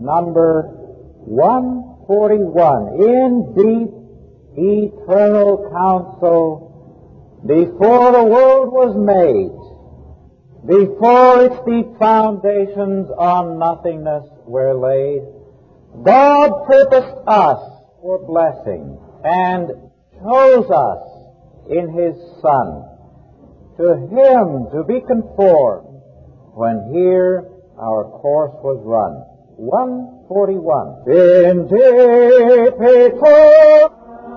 number 141. In deep eternal counsel, before the world was made, before its deep foundations on nothingness were laid, God purposed us for blessing and chose us in His Son, to Him to be conformed when here our course was run. 141. In deep eternal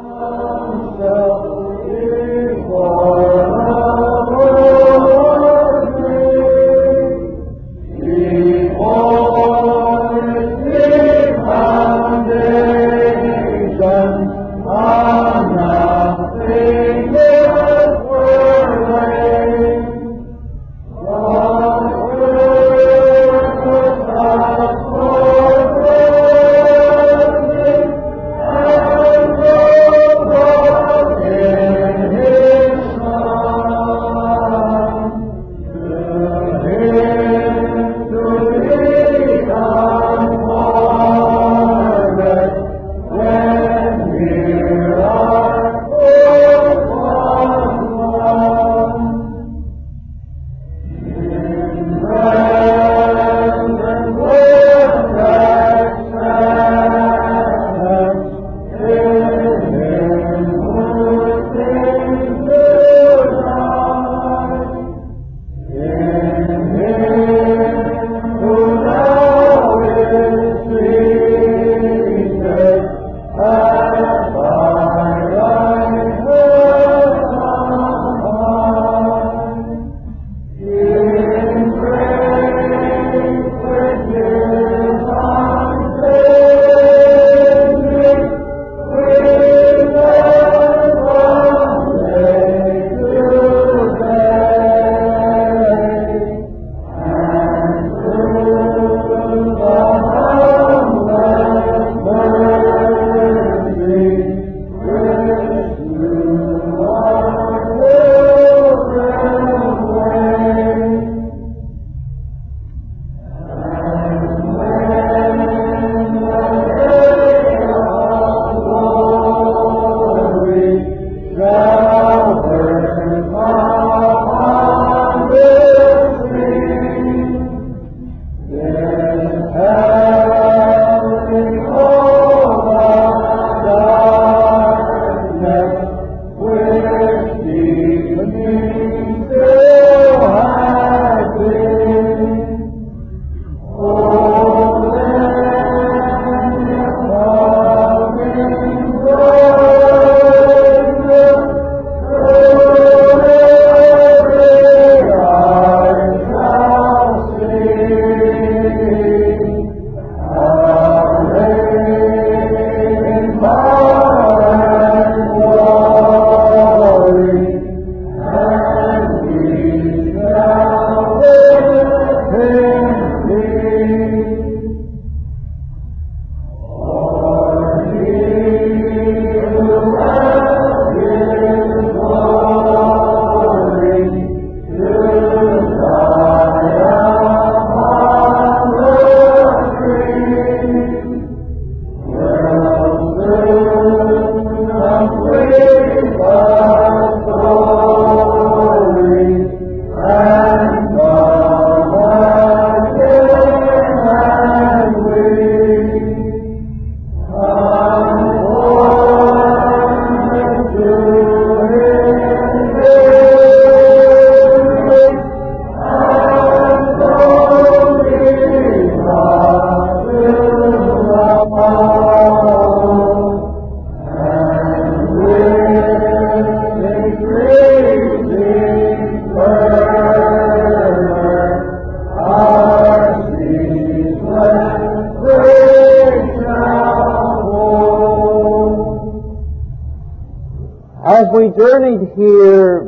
As we journeyed here,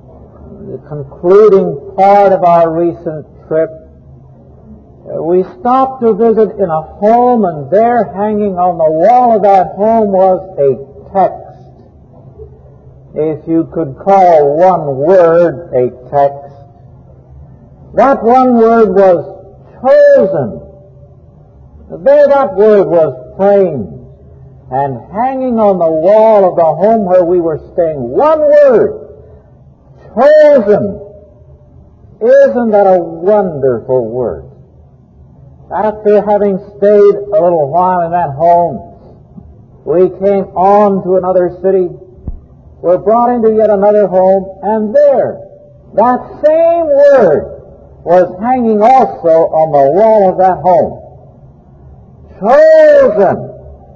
the concluding part of our recent trip, we stopped to visit in a home, and there hanging on the wall of that home was a text. If you could call one word a text, that one word was chosen. There that word was framed and hanging on the wall of the home where we were staying. One word, chosen. Isn't that a wonderful word? After having stayed a little while in that home, we came on to another city, were brought into yet another home, and there, that same word was hanging also on the wall of that home. Chosen.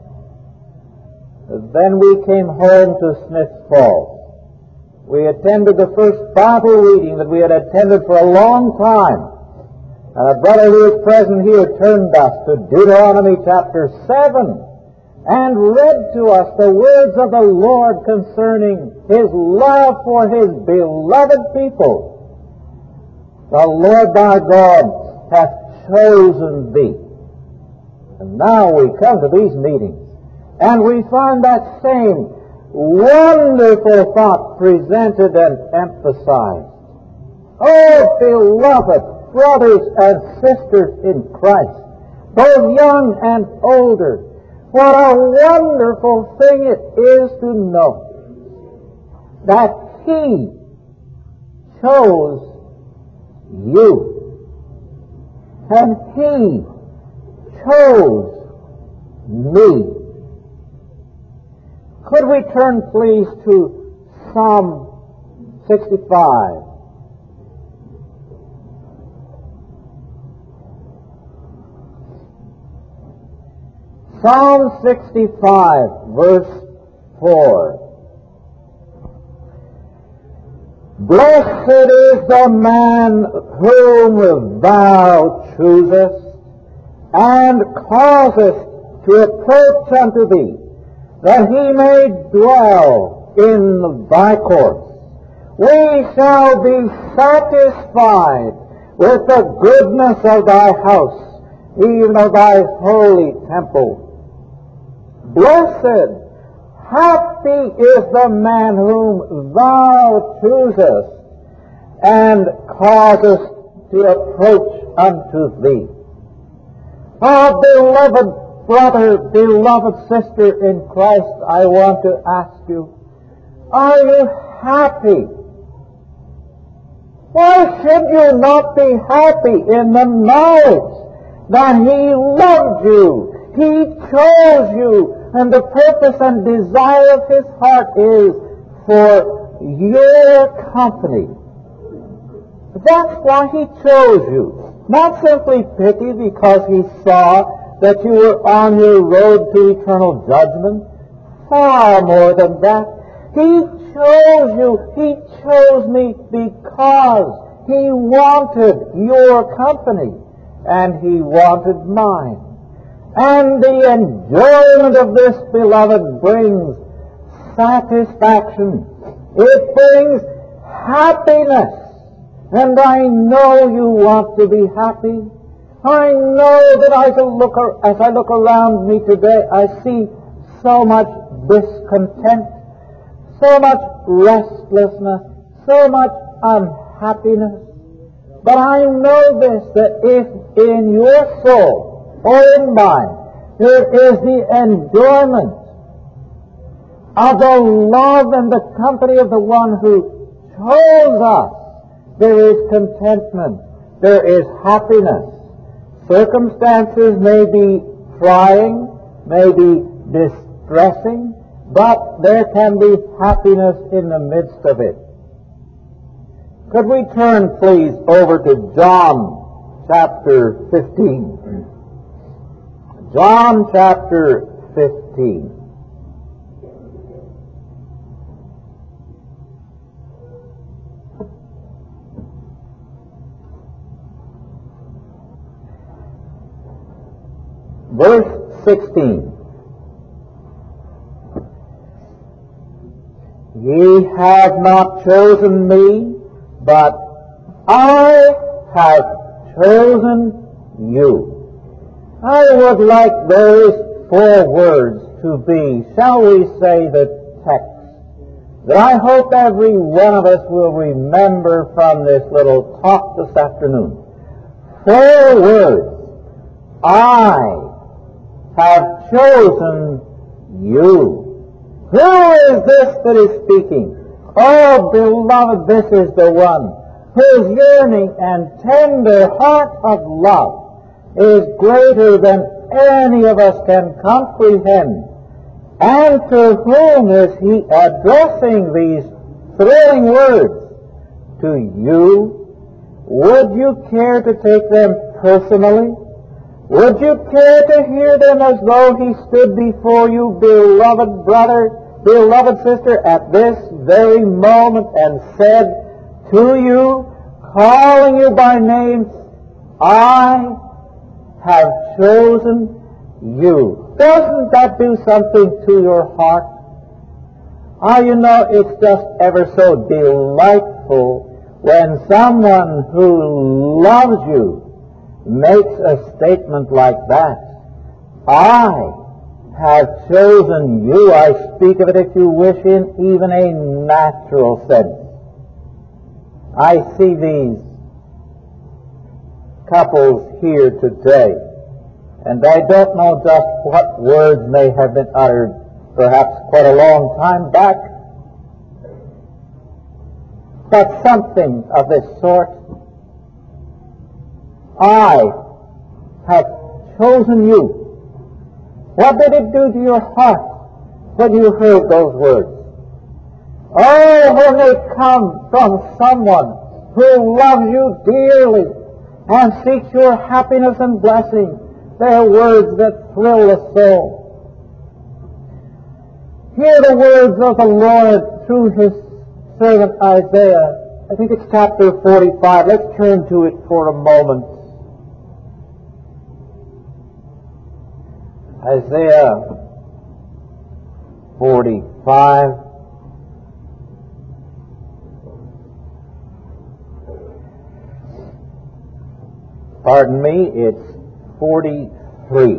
Then we came home to Smiths Falls. We attended the first Bible reading that we had attended for a long time. And a brother who is present here turned us to Deuteronomy chapter 7 and read to us the words of the Lord concerning His love for His beloved people. The Lord thy God hath chosen thee. And now we come to these meetings, and we find that same wonderful thought presented and emphasized. Oh, beloved brothers and sisters in Christ, both young and older, what a wonderful thing it is to know that He chose you, and He chose me. Could we turn, please, to Psalm 65? Psalm 65, verse 4. Blessed is the man whom thou choosest, and causest to approach unto thee, that he may dwell in thy courts. We shall be satisfied with the goodness of thy house, even of thy holy temple. Blessed, happy is the man whom thou choosest, and causest to approach unto thee. Oh, beloved brother, beloved sister in Christ, I want to ask you, are you happy? Why should you not be happy in the knowledge that He loved you, He chose you, and the purpose and desire of His heart is for your company? That's why He chose you. Not simply pity because He saw that you were on your road to eternal judgment. Far more than that. He chose you. He chose me because He wanted your company, and He wanted mine. And the enjoyment of this, beloved, brings satisfaction. It brings happiness. And I know you want to be happy. I know that as I look around me today, I see so much discontent, so much restlessness, so much unhappiness. But I know this, that if in your soul or in mine there is the enjoyment of the love and the company of the one who chose us, there is contentment, there is happiness. Circumstances may be trying, may be distressing, but there can be happiness in the midst of it. Could we turn, please, over to John chapter 15? John chapter 15. Verse 16. Ye have not chosen me, but I have chosen you. I would like those 4 words to be, shall we say, the text that I hope every one of us will remember from this little talk this afternoon. 4 words. I have chosen you. Who is this that is speaking? Oh, beloved, this is the one whose yearning and tender heart of love is greater than any of us can comprehend. And to whom is he addressing these thrilling words? To you. Would you care to take them personally? Would you care to hear them as though he stood before you, beloved brother, beloved sister, at this very moment and said to you, calling you by name, I have chosen you? Doesn't that do something to your heart? You know, it's just ever so delightful when someone who loves you makes a statement like that. I have chosen you. I speak of it, if you wish, in even a natural sense. I see these couples here today, and I don't know just what words may have been uttered, perhaps quite a long time back, but something of this sort. I have chosen you. What did it do to your heart when you heard those words? Oh, when they come from someone who loves you dearly and seeks your happiness and blessing, they are words that thrill the soul. Hear the words of the Lord through his servant Isaiah. I think it's chapter 45. Let's turn to it for a moment. Isaiah 45. Pardon me, it's 43.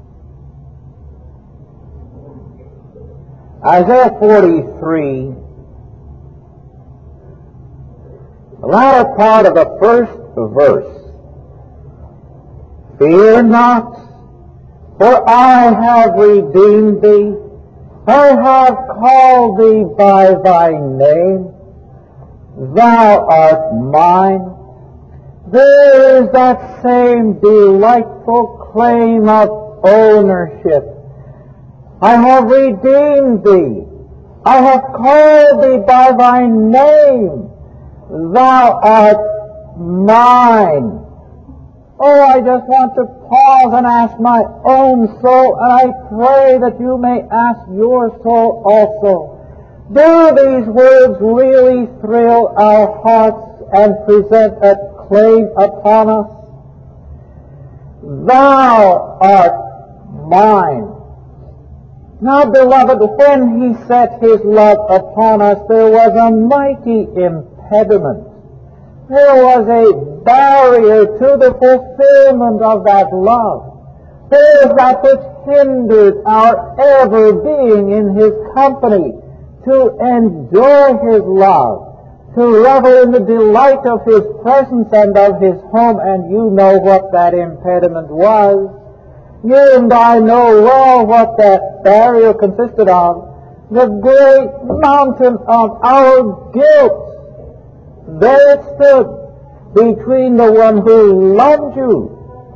Isaiah 43, the latter part of the first verse. Fear not, for I have redeemed thee. I have called thee by thy name. Thou art mine. There is that same delightful claim of ownership. I have redeemed thee. I have called thee by thy name. Thou art mine. Oh, I just want to pause and ask my own soul, and I pray that you may ask your soul also. Do these words really thrill our hearts and present a claim upon us? Thou art mine. Now, beloved, when he set his love upon us, there was a mighty impediment. There was a barrier to the fulfillment of that love. There was that which hindered our ever being in his company, to enjoy his love, to revel in the delight of his presence and of his home. And you know what that impediment was. You and I know well what that barrier consisted of. The great mountain of our guilt. There it stood between the one who loved you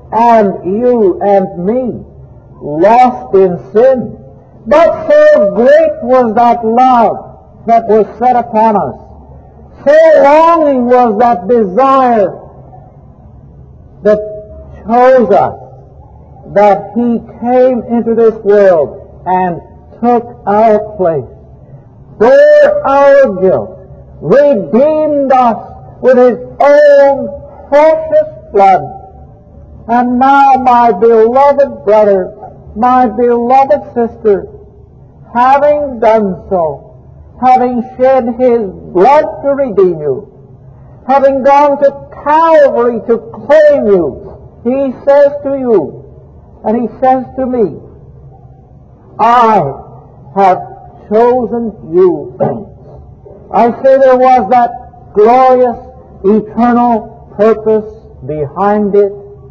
and me, lost in sin. But so great was that love that was set upon us. So longing was that desire that chose us, that he came into this world and took our place, bore our guilt, redeemed us with his own precious blood. And now, my beloved brother, my beloved sister, having done so, having shed his blood to redeem you, having gone to Calvary to claim you, he says to you, and he says to me, I have chosen you. I say there was that glorious, eternal purpose behind it.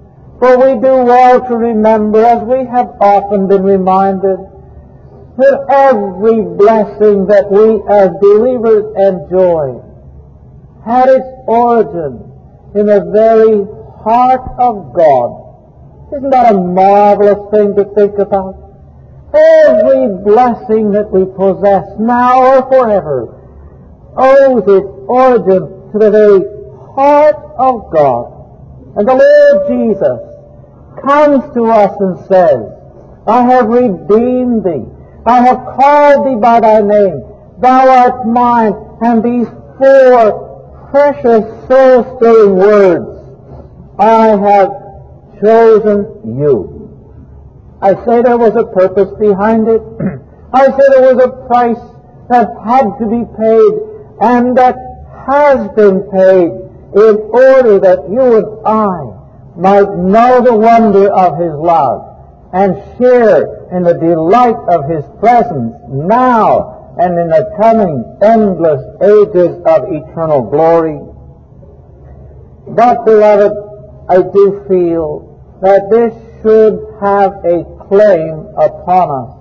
For we do well to remember, as we have often been reminded, that every blessing that we as believers enjoy had its origin in the very heart of God. Isn't that a marvelous thing to think about? Every blessing that we possess now or forever owes its origin to the very heart of God. And the Lord Jesus comes to us and says, I have redeemed thee. I have called thee by thy name. Thou art mine. And these four precious soul-stirring words, I have chosen you. I say there was a purpose behind it. I say there was a price that had to be paid and that has been paid in order that you and I might know the wonder of His love and share in the delight of His presence now and in the coming endless ages of eternal glory. But, beloved, I do feel that this should have a claim upon us.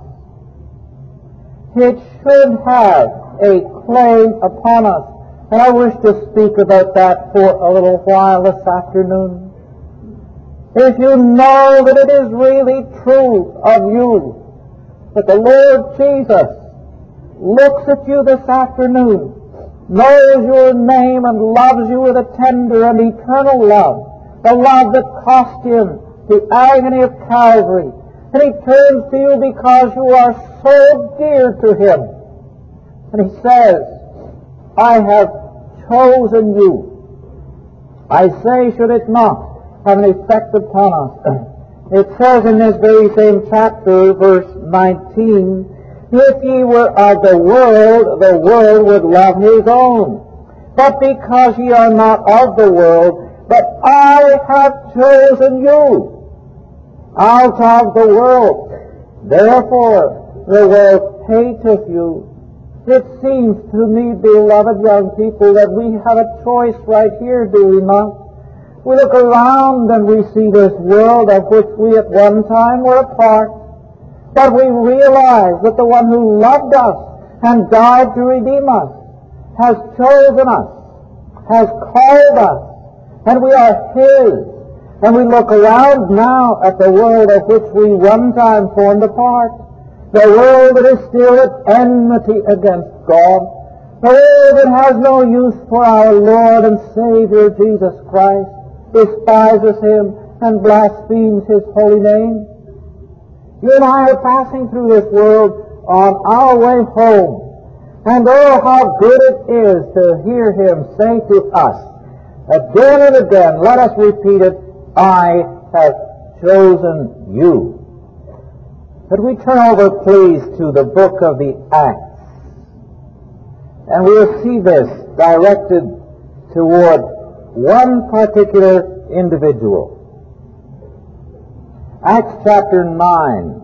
It should have a claim upon us. And I wish to speak about that for a little while this afternoon. If you know that it is really true of you that the Lord Jesus looks at you this afternoon, knows your name and loves you with a tender and eternal love, the love that cost Him the agony of Calvary, and He turns to you because you are so dear to Him, and He says, I have chosen you. I say, should it not have an effect upon us? It says in this very same chapter, verse 19, if ye were of the world would love his own. But because ye are not of the world, but I have chosen you out of the world, therefore the world hateth you. It seems to me, beloved young people, that we have a choice right here, do we not? We look around and we see this world of which we at one time were a part, but we realize that the one who loved us and died to redeem us has chosen us, has called us, and we are His. And we look around now at the world of which we one time formed a part, the world that is still at enmity against God, the world that has no use for our Lord and Savior Jesus Christ, despises Him and blasphemes His holy name. You and I are passing through this world on our way home, and oh, how good it is to hear Him say to us, again and again, let us repeat it, I have chosen you. But we turn over, please, to the book of the Acts. And we'll see this directed toward one particular individual. Acts chapter 9.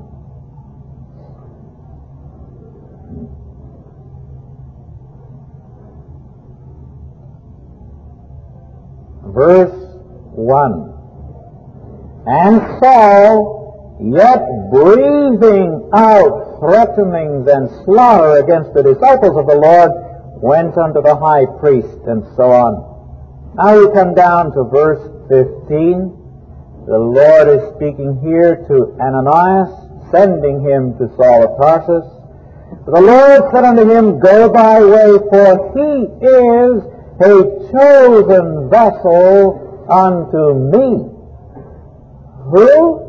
Verse 1. And Saul, yet breathing out threatenings and slaughter against the disciples of the Lord, went unto the high priest, and so on. Now we come down to verse 15. The Lord is speaking here to Ananias, sending him to Saul of Tarsus. The Lord said unto him, Go thy way, for he is a chosen vessel unto me. Who?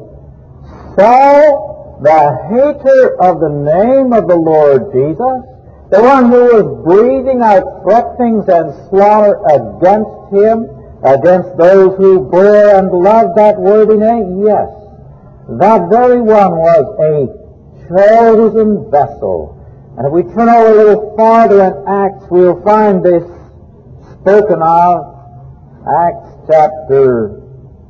Saul, the hater of the name of the Lord Jesus, the one who was breathing out threatenings and slaughter against him, against those who bore and loved that worthy name? Yes, that very one was a chosen vessel. And if we turn over a little farther in Acts, we'll find this spoken of. Acts chapter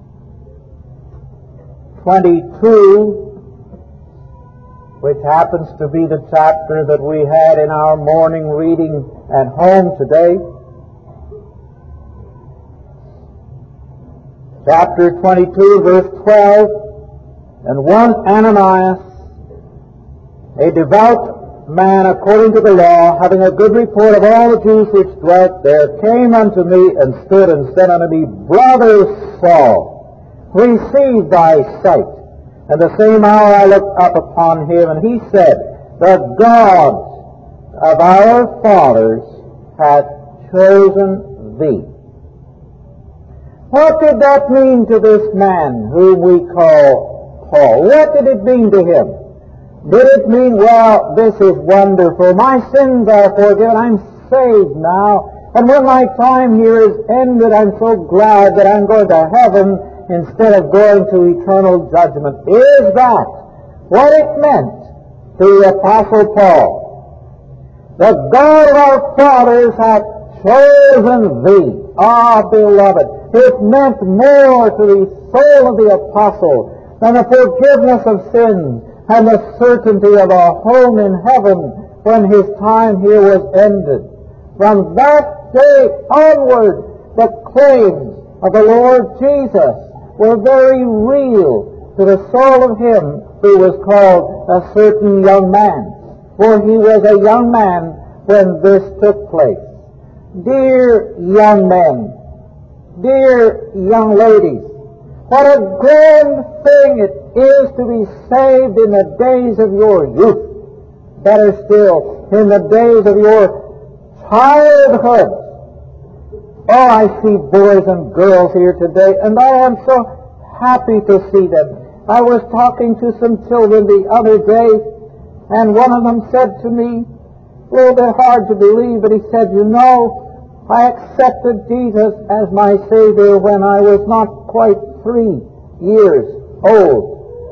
22, which happens to be the chapter that we had in our morning reading at home today. chapter 22, verse 12, and one Ananias, a devout man according to the law, having a good report of all the Jews which dwelt there, came unto me and stood and said unto me, Brother Saul, receive thy sight. And the same hour I looked up upon him, and he said, The God of our fathers hath chosen thee. What did that mean to this man whom we call Paul? What did it mean to him? Did it mean, well, this is wonderful, my sins are forgiven, I'm saved now, and when my time here is ended, I'm so glad that I'm going to heaven instead of going to eternal judgment? Is that what it meant to the Apostle Paul? The God of our fathers hath chosen thee. Ah, beloved, it meant more to the soul of the Apostle than the forgiveness of sins and the certainty of a home in heaven when his time here was ended. From that day onward, the claims of the Lord Jesus were very real to the soul of him who was called a certain young man, for he was a young man when this took place. Dear young men, dear young ladies, what a grand thing it is to be saved in the days of your youth. Better still, in the days of your childhood. Oh, I see boys and girls here today, and I am so happy to see them. I was talking to some children the other day, and one of them said to me, a little bit hard to believe, but he said, you know, I accepted Jesus as my Savior when I was not quite 3 years old.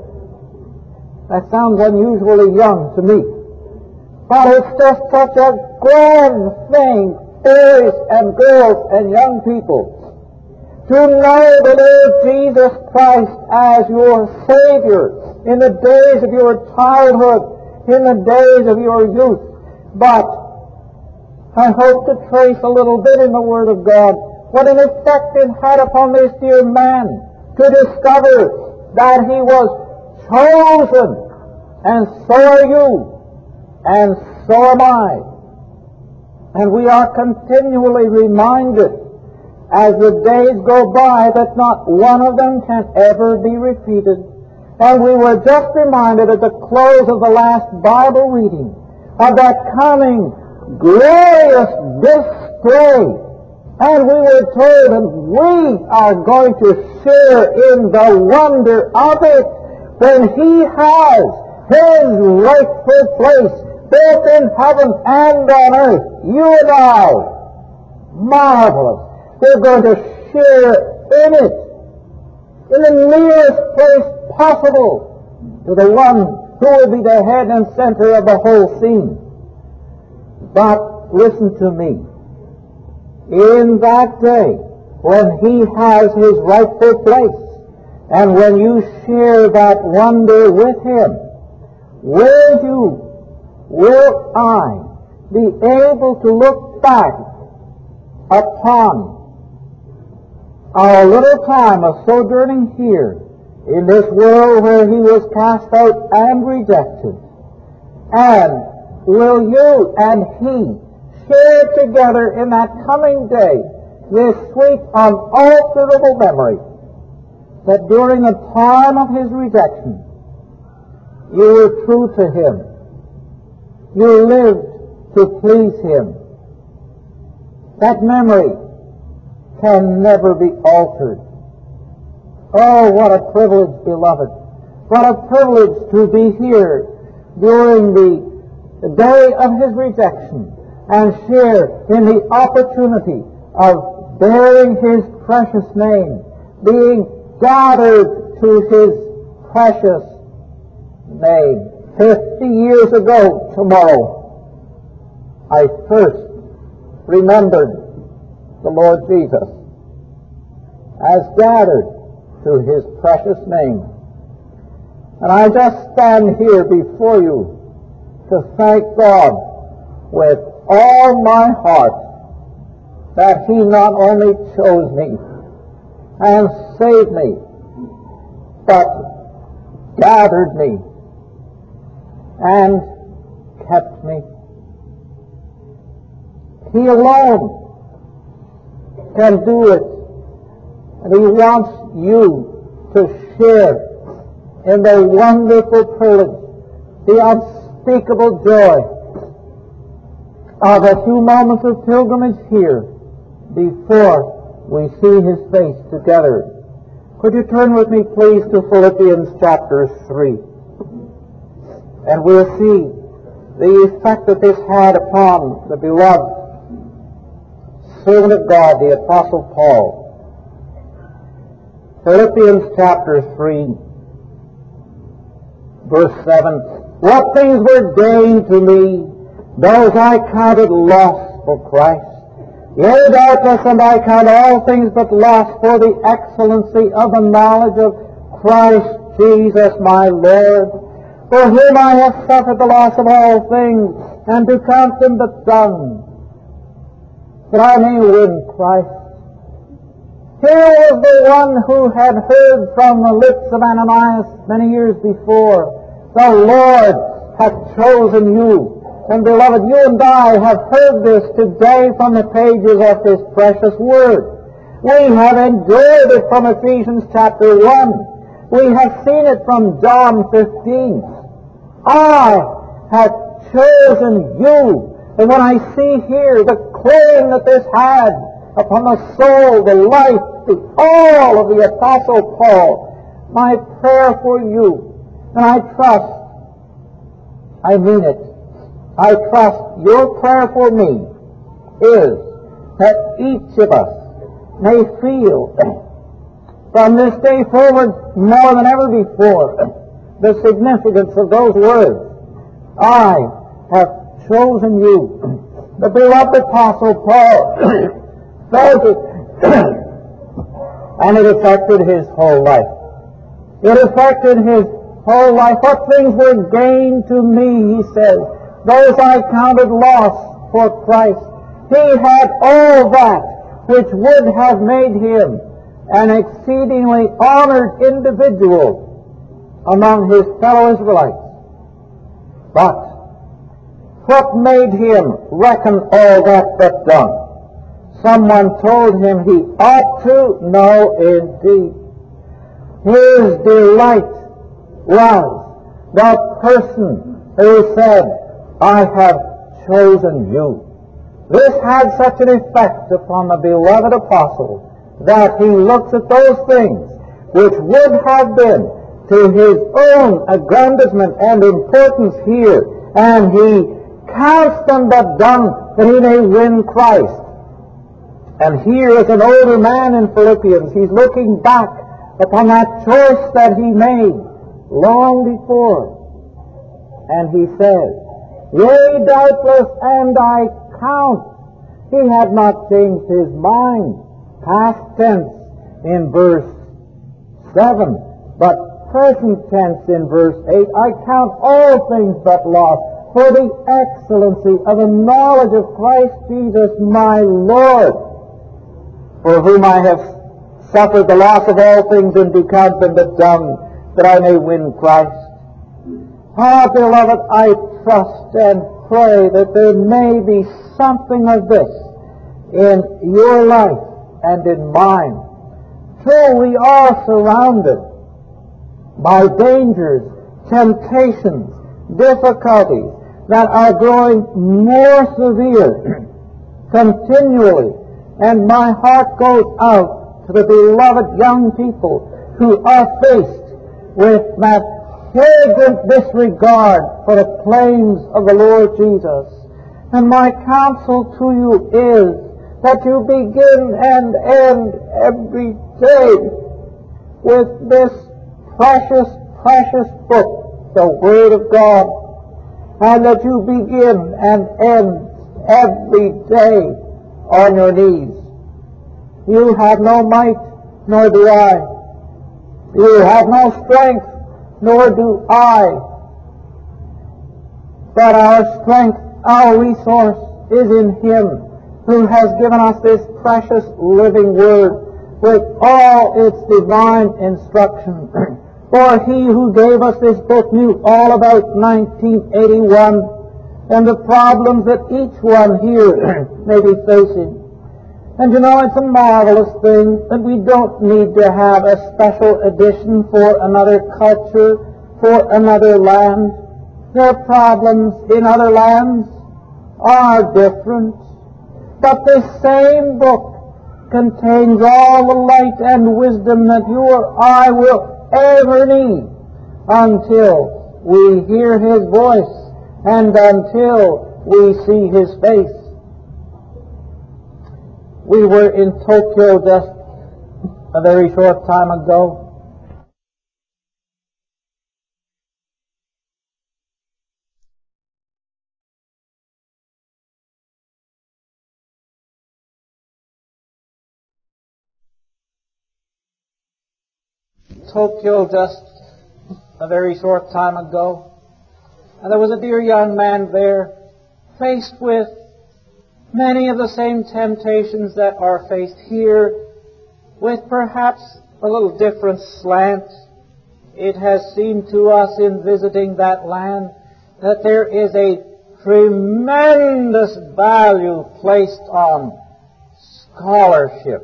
That sounds unusually young to me. But it's just such a grand thing, boys and girls and young people, to know the Lord Jesus Christ as your Savior in the days of your childhood, in the days of your youth. But I hope to trace a little bit in the Word of God what an effect it had upon this dear man to discover that he was chosen, and so are you, and so am I. And we are continually reminded as the days go by that not one of them can ever be repeated. And we were just reminded at the close of the last Bible reading of that coming glorious display. And we were told that we are going to share in the wonder of it when he has his rightful place both in heaven and on earth. You and I, marvelous. We're going to share in it, in the nearest place possible to the one who will be the head and center of the whole scene. But listen to me. In that day, when he has his rightful place, and when you share that wonder with him, will I be able to look back upon our little time of sojourning here in this world where he was cast out and rejected? And will you and he share together in that coming day this sweet, unalterable memory that during the time of his rejection you were true to him, you lived to please him? That memory can never be altered. Oh, what a privilege, beloved. What a privilege to be here during the day of his rejection and share in the opportunity of bearing his precious name, being gathered to his precious name. 50 years ago tomorrow, I first remembered the Lord Jesus as gathered to his precious name. And I just stand here before you to thank God with all my heart that he not only chose me, and saved me, but gathered me and kept me. He alone can do it. And He wants you to share in the wonderful privilege, the unspeakable joy of a few moments of pilgrimage here before we see His face together. Could you turn with me, please, to Philippians chapter 3? And we'll see the effect that this had upon the beloved servant of God, the Apostle Paul. Philippians chapter 3, verse 7. What things were gained to me, those I counted loss for Christ. Yea, doubtless, and I count all things but loss for the excellency of the knowledge of Christ Jesus my Lord, for whom I have suffered the loss of all things, and to count them but dung, that I may win Christ. Here was the one who had heard from the lips of Ananias many years before, the Lord hath chosen you. And beloved, you and I have heard this today from the pages of His precious Word. We have enjoyed it from Ephesians chapter 1. We have seen it from John 15. I have chosen you. And when I see here the claim that this had upon the soul, the life, the all of the Apostle Paul, my prayer for you, and I trust, I mean it, I trust your prayer for me is that each of us may feel from this day forward more than ever before the significance of those words. I have chosen you. The beloved Apostle Paul felt it, and it affected his whole life. It affected his whole life. What things were gained to me, he says, those I counted loss for Christ. He had all that which would have made him an exceedingly honored individual among his fellow Israelites. But what made him reckon all that but dung? Someone told him he ought to. No, indeed. His delight was the person who said, I have chosen you. This had such an effect upon the beloved apostle that he looks at those things which would have been to his own aggrandizement and importance here, and he counts them but dung that he may win Christ. And here is an older man in Philippians. He's looking back upon that choice that he made long before. And he says, Yea, doubtless, and I count. He had not changed his mind. Past tense in verse 7, but present tense in verse 8. I count all things but loss for the excellency of the knowledge of Christ Jesus my Lord, for whom I have suffered the loss of all things, and do count them but dung, that I may win Christ. Ah, beloved, I trust and pray that there may be something of this in your life and in mine. True, we are surrounded by dangers, temptations, difficulties that are growing more severe continually. And my heart goes out to the beloved young people who are faced with that flagrant disregard for the claims of the Lord Jesus. And my counsel to you is that you begin and end every day with this precious, precious book, the Word of God, and that you begin and end every day on your knees. You have no might, nor do I. You have no strength, nor do I. But our strength, our resource is in Him who has given us this precious living Word, with all its divine instruction. For he who gave us this book knew all about 1981 and the problems that each one here may be facing. And you know, it's a marvelous thing that we don't need to have a special edition for another culture, for another land. Their problems in other lands are different, but the same book contains all the light and wisdom that you or I will ever need until we hear His voice and until we see His face. We were in Tokyo just a very short time ago. And there was a dear young man there, faced with many of the same temptations that are faced here, with perhaps a little different slant. It has seemed to us in visiting that land that there is a tremendous value placed on scholarship.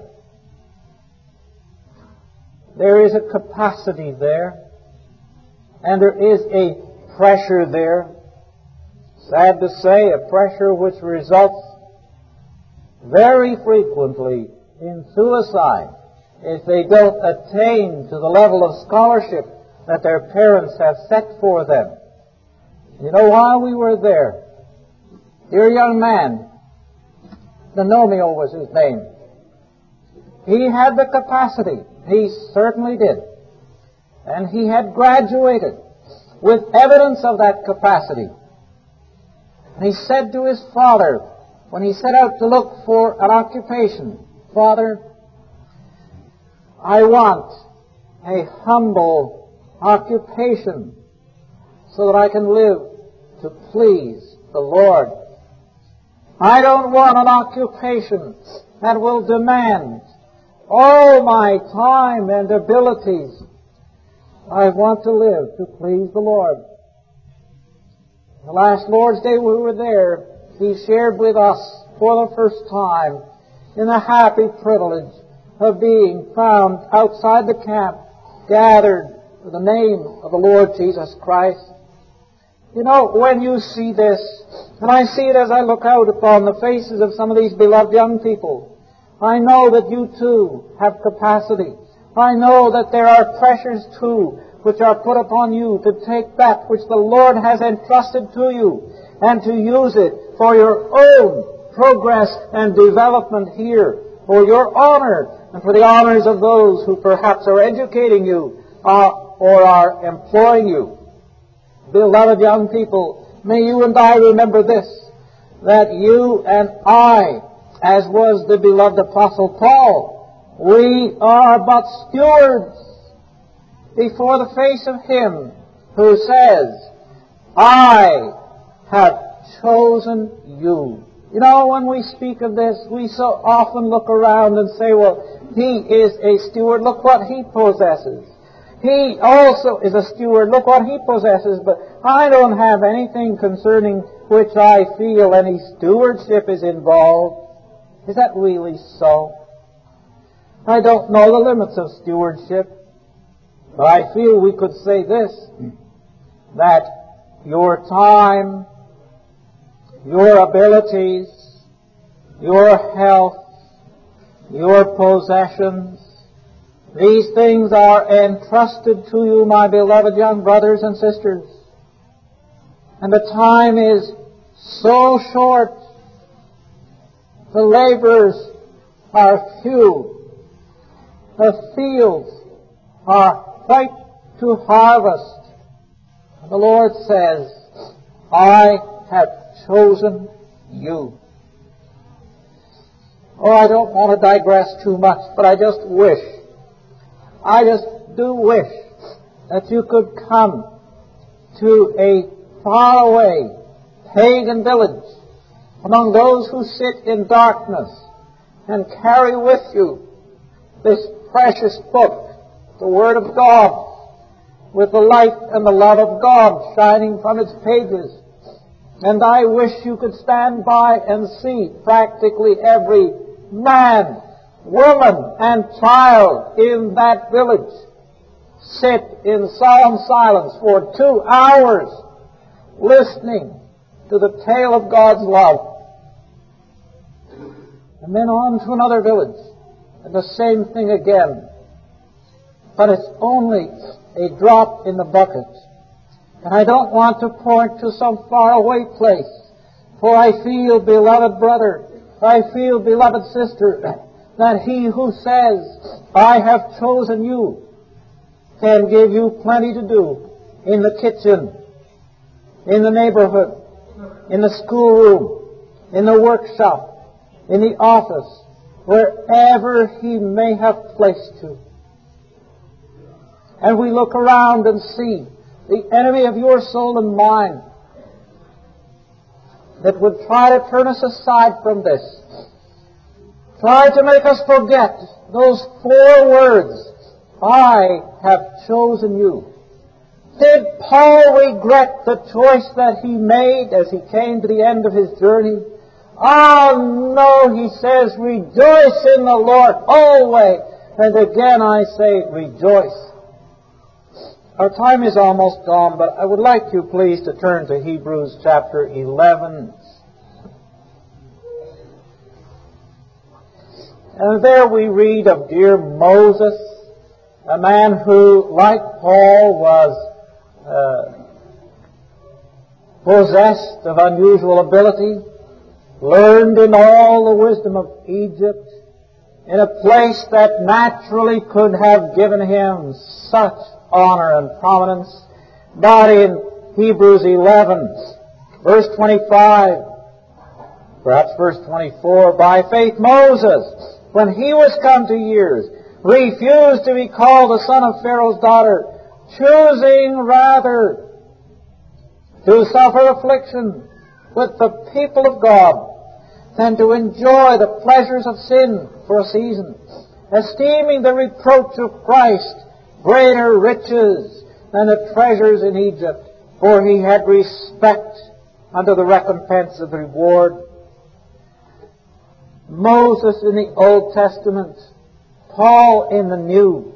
There is a capacity there, and there is a pressure there. Sad to say, a pressure which results very frequently in suicide if they don't attain to the level of scholarship that their parents have set for them. You know, while we were there, dear young man, Denomio was his name. He had the capacity. He certainly did. And he had graduated with evidence of that capacity. And he said to his father, when he set out to look for an occupation, "Father, I want a humble occupation so that I can live to please the Lord. I don't want an occupation that will demand all my time and abilities. I want to live to please the Lord." The last Lord's Day we were there, he shared with us for the first time in the happy privilege of being found outside the camp, gathered for the name of the Lord Jesus Christ. You know, when you see this, and I see it as I look out upon the faces of some of these beloved young people, I know that you too have capacity. I know that there are pressures too which are put upon you to take that which the Lord has entrusted to you and to use it for your own progress and development here, for your honor and for the honors of those who perhaps are educating you or are employing you. Beloved young people, may you and I remember this, that you and I, as was the beloved Apostle Paul, we are but stewards before the face of Him who says, "I have chosen you." You know, when we speak of this, we so often look around and say, well, he is a steward, look what he possesses. He also is a steward, look what he possesses, but I don't have anything concerning which I feel any stewardship is involved. Is that really so? I don't know the limits of stewardship, but I feel we could say this, that your time, your abilities, your health, your possessions, these things are entrusted to you, my beloved young brothers and sisters. And the time is so short. The laborers are few. The fields are white to harvest. The Lord says, "I have chosen you." Oh, I don't want to digress too much, but I just do wish that you could come to a faraway pagan village among those who sit in darkness and carry with you this precious book, the Word of God, with the light and the love of God shining from its pages. And I wish you could stand by and see practically every man, woman, and child in that village sit in solemn silence for 2 hours listening to the tale of God's love. And then on to another village, and the same thing again. But it's only a drop in the bucket. And I don't want to point to some faraway place, for I feel, beloved brother, I feel, beloved sister, that He who says, I have chosen you, can give you plenty to do in the kitchen, in the neighborhood, in the schoolroom, in the workshop, in the office, wherever He may have placed you. And we look around and see the enemy of your soul and mine that would try to turn us aside from this, try to make us forget those 4 words, I have chosen you. Did Paul regret the choice that he made as he came to the end of his journey? Oh no, he says, rejoice in the Lord always. And again I say, rejoice. Our time is almost gone, but I would like you please to turn to Hebrews chapter 11. And there we read of dear Moses, a man who, like Paul, was possessed of unusual ability, learned in all the wisdom of Egypt, in a place that naturally could have given him such honor and prominence. But in Hebrews 11, verse 25, perhaps verse 24, by faith Moses, when he was come to years, refused to be called the son of Pharaoh's daughter, choosing rather to suffer affliction with the people of God than to enjoy the pleasures of sin for a season, esteeming the reproach of Christ greater riches than the treasures in Egypt, for he had respect unto the recompense of the reward. Moses in the Old Testament, Paul in the New.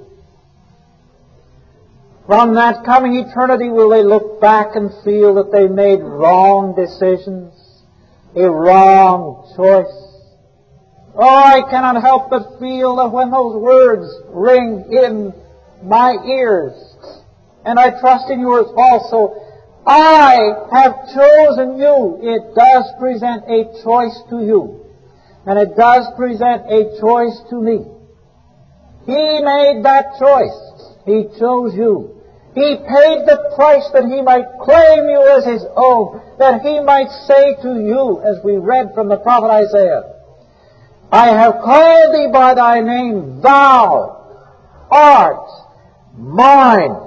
From that coming eternity will they look back and feel that they made wrong decisions, a wrong choice. Oh, I cannot help but feel that when those words ring in my ears, and I trust in yours also, I have chosen you. It does present a choice to you. And it does present a choice to me. He made that choice. He chose you. He paid the price that He might claim you as His own, that He might say to you, as we read from the prophet Isaiah, I have called thee by thy name, thou art mine.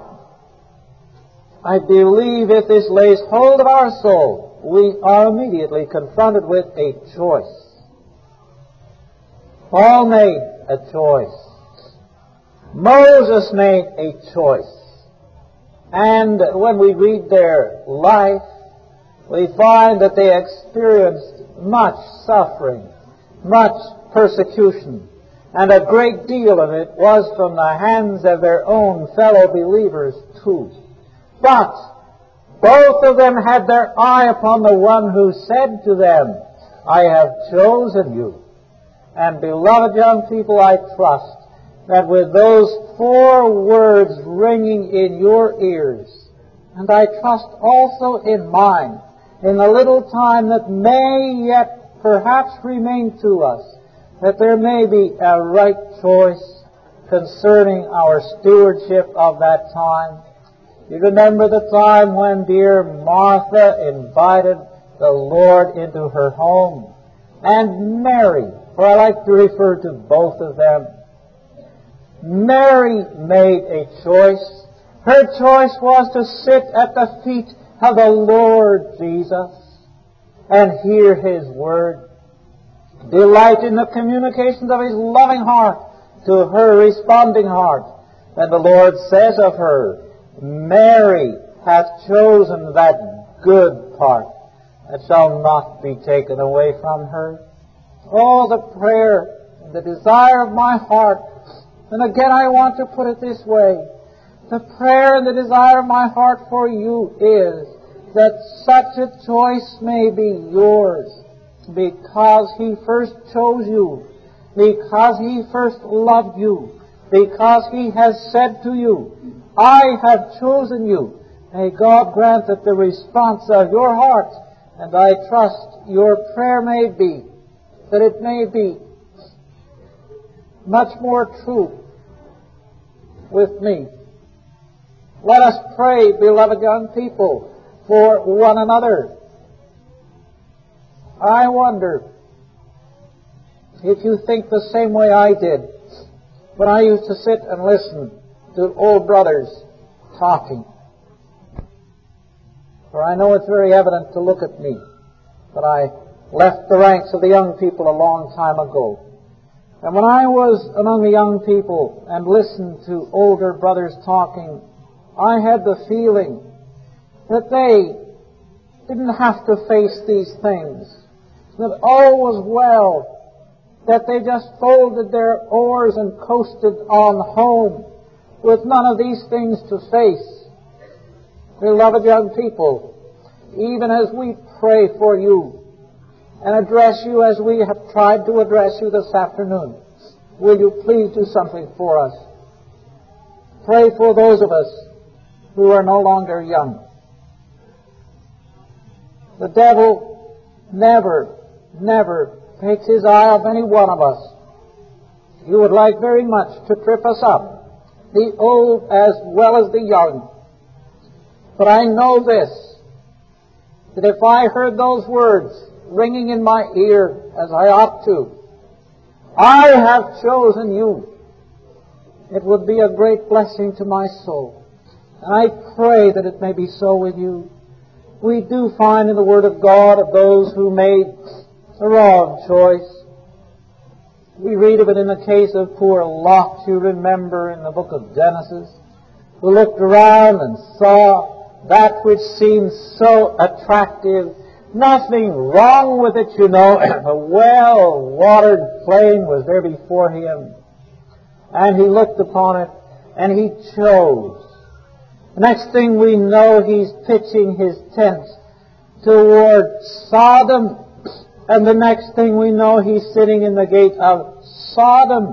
I believe if this lays hold of our soul, we are immediately confronted with a choice. Paul made a choice. Moses made a choice. And when we read their life, we find that they experienced much suffering, much persecution, and a great deal of it was from the hands of their own fellow believers too. But both of them had their eye upon the one who said to them, I have chosen you. And beloved young people, I trust that with those 4 words ringing in your ears, and I trust also in mine, in the little time that may yet perhaps remain to us, that there may be a right choice concerning our stewardship of that time. You remember the time when dear Martha invited the Lord into her home, and Mary, for I like to refer to both of them, Mary made a choice. Her choice was to sit at the feet of the Lord Jesus and hear His Word, delight in the communications of His loving heart, to her responding heart. And the Lord says of her, Mary hath chosen that good part that shall not be taken away from her. Oh, the prayer and the desire of my heart. And again I want to put it this way. The prayer and the desire of my heart for you is that such a choice may be yours, because He first chose you, because He first loved you, because He has said to you, I have chosen you. May God grant that the response of your heart, and I trust your prayer may be, that it may be much more true with me. Let us pray, beloved young people, for one another. I wonder if you think the same way I did when I used to sit and listen to old brothers talking. For I know it's very evident to look at me that I left the ranks of the young people a long time ago. And when I was among the young people and listened to older brothers talking, I had the feeling that they didn't have to face these things, that all was well, that they just folded their oars and coasted on home with none of these things to face. Beloved young people, even as we pray for you and address you as we have tried to address you this afternoon, will you please do something for us? Pray for those of us who are no longer young. The devil never takes his eye off any one of us. He would like very much to trip us up, the old as well as the young. But I know this, that if I heard those words ringing in my ear as I ought to, I have chosen you, it would be a great blessing to my soul. And I pray that it may be so with you. We do find in the Word of God of those who made the wrong choice. We read of it in the case of poor Lot, you remember, in the book of Genesis, who looked around and saw that which seemed so attractive. Nothing wrong with it, you know. A well-watered plain was there before him. And he looked upon it, and he chose. The next thing we know, he's pitching his tent toward Sodom. And the next thing we know, he's sitting in the gate of Sodom.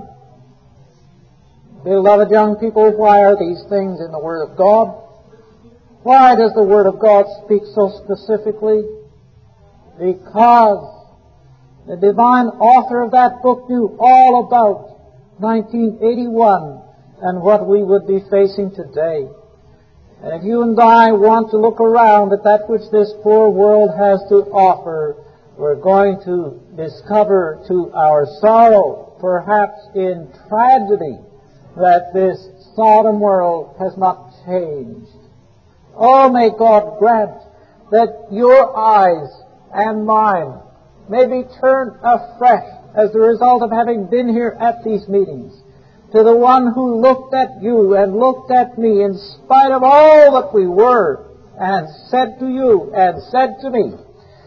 Beloved young people, why are these things in the Word of God? Why does the Word of God speak so specifically? Because the divine author of that book knew all about 1981 and what we would be facing today. And if you and I want to look around at that which this poor world has to offer, we're going to discover to our sorrow, perhaps in tragedy, that this Sodom world has not changed. Oh, may God grant that your eyes and mine may be turned afresh as the result of having been here at these meetings to the one who looked at you and looked at me in spite of all that we were, and said to you and said to me,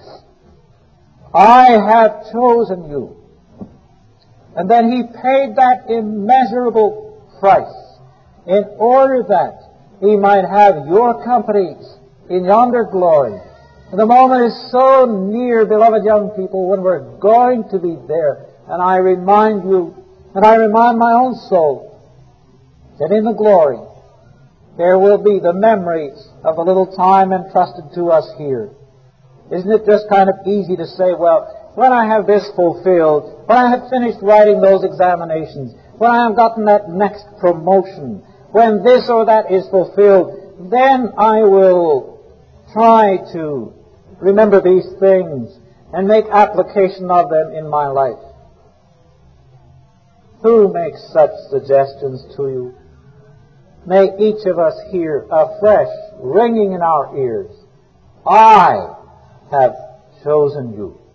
I have chosen you. And then He paid that immeasurable price in order that He might have your company in yonder glory. And the moment is so near, beloved young people, when we're going to be there. And I remind you, and I remind my own soul, that in the glory there will be the memories of the little time entrusted to us here. Isn't it just kind of easy to say, well, when I have this fulfilled, when I have finished writing those examinations, when I have gotten that next promotion, when this or that is fulfilled, then I will try to remember these things and make application of them in my life. Who makes such suggestions to you? May each of us hear afresh, ringing in our ears, I have chosen you.